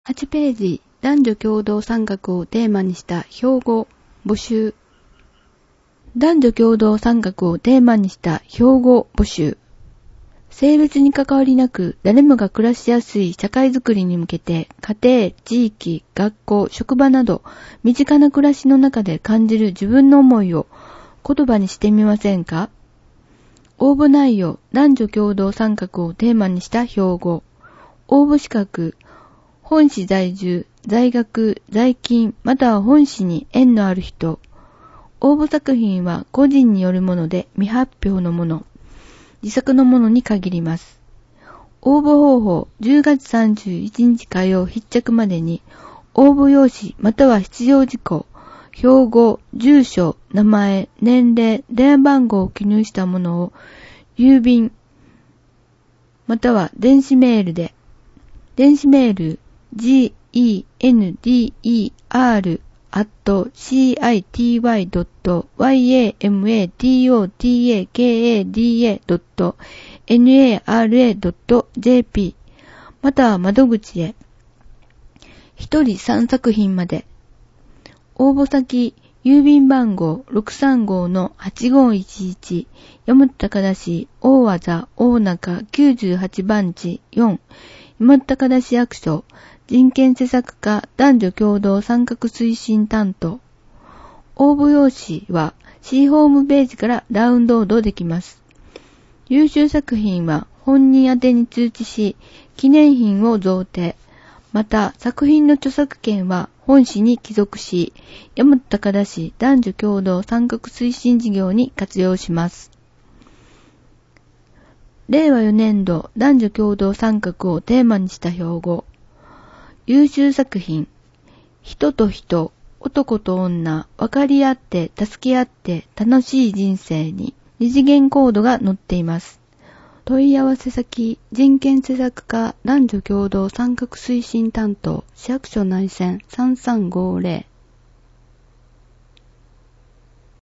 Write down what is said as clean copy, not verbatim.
8ページ、男女共同参画をテーマにした標語、募集。男女共同参画をテーマにした標語、募集。性別に関わりなく、誰もが暮らしやすい社会づくりに向けて、家庭、地域、学校、職場など、身近な暮らしの中で感じる自分の思いを言葉にしてみませんか？応募内容、男女共同参画をテーマにした標語。応募資格、本市在住、在学、在勤、または本市に縁のある人。応募作品は個人によるもので未発表のもの、自作のものに限ります。応募方法、10月31日火曜必着までに、応募用紙または必要事項、標語、住所、名前、年齢、電話番号を記入したものを、郵便、または電子メールで、電子メール、gender@city.yamaTOTAKADA.NARA.jp または窓口へ。一人3作品まで。応募先、郵便番号 635-8511 山手高田市大和田大中98番地4山手高田市役所人権施策課男女共同参画推進担当。応募用紙は C ホームページからダウンロードできます。優秀作品は本人宛てに通知し、記念品を贈呈。また、作品の著作権は本市に帰属し、山手高田市男女共同参画推進事業に活用します。令和4年度男女共同参画をテーマにした標語。優秀作品。人と人、男と女、分かり合って助け合って楽しい人生に二次元コードが載っています。問い合わせ先、人権施策課男女共同参画推進担当、市役所内線3350